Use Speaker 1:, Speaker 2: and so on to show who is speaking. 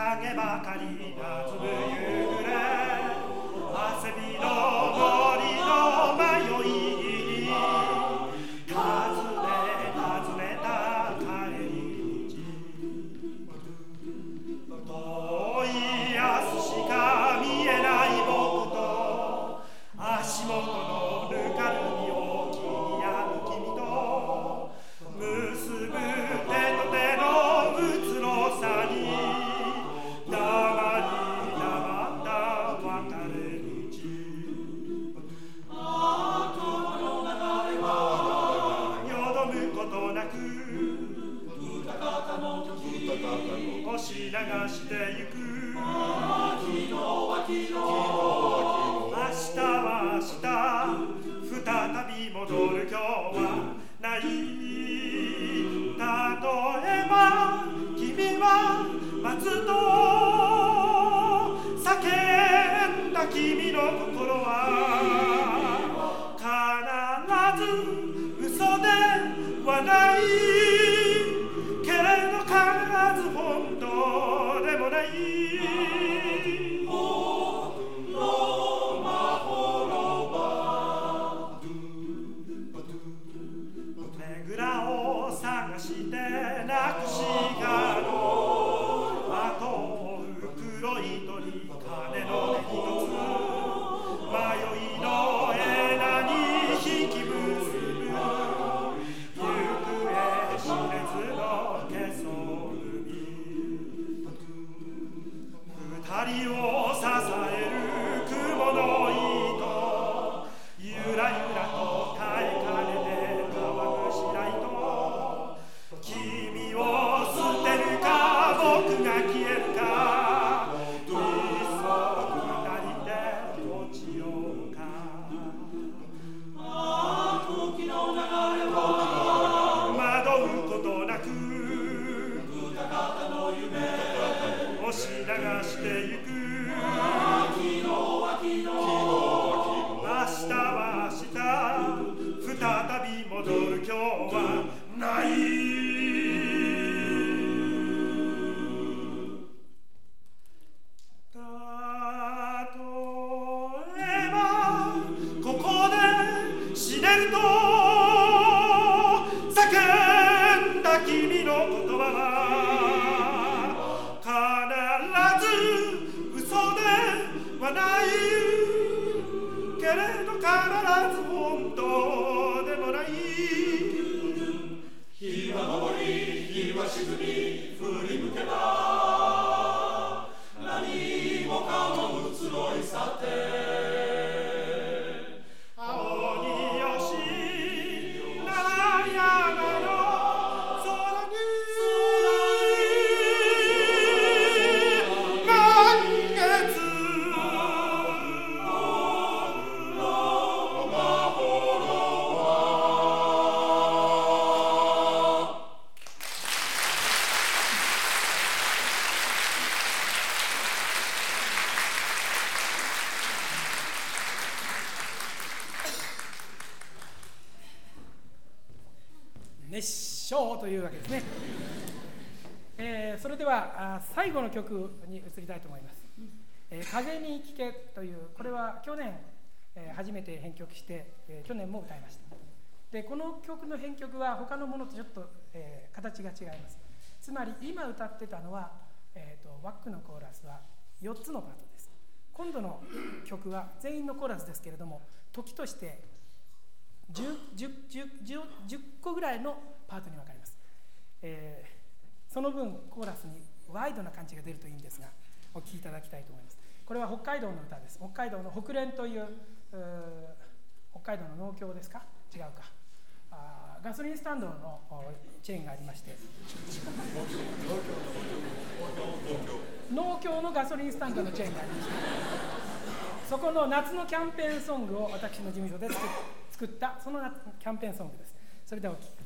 Speaker 1: 影ばかりなつぶ夕暮れ汗びの森の迷いに尋ねた帰り道遠い明日しか見えない僕と足元のぬかるみを気に病む君と結ぶ手と手のうつろさに黙り黙った別れ道よどむことなく押し流してゆく明日は明日再び戻る今日はない例えば君は待つと叫んだ君の心は必ず嘘ではないけれど必ず本当でもないねぐらを探してなくしがの後を追う黒い鳥鐘の音一つ迷いの枝に引き結ぶ行方知れずのけそ二人を支える雲の糸ゆらゆらと耐えかねて乾く白糸君を捨てるか僕が消えるかいっそ二人で落ちようか時の流れを惑うことなく押し流してゆく明日は明日再び戻る今日はない例えばここで死ねると叫んだ君の言葉は必ず嘘ではないけれど必ず本当でもない日は昇り日は沈み振り向けば何もかも移ろい去って青によしな山の空に満月熱唱というわけですね。それでは最後の曲に移りたいと思います。風に聞けというこれは去年初めて編曲して去年も歌いました。でこの曲の編曲は他のものとちょっと形が違います。つまり今歌ってたのはワックのコーラスは4つのパートです。今度の曲は全員のコーラスですけれども時として10個ぐらいのパートに分かれます。その分コーラスにワイドな感じが出るといいんですがお聴きいただきたいと思います。これは北海道の歌です。北海道の北連という北海道の農協ですか違うかガソリンスタンドのチェーンがありまして農協のガソリンスタンドのチェーンがありましてそこの夏のキャンペーンソングを私の事務所で作ったそのキャンペーンソングです。それではお聴き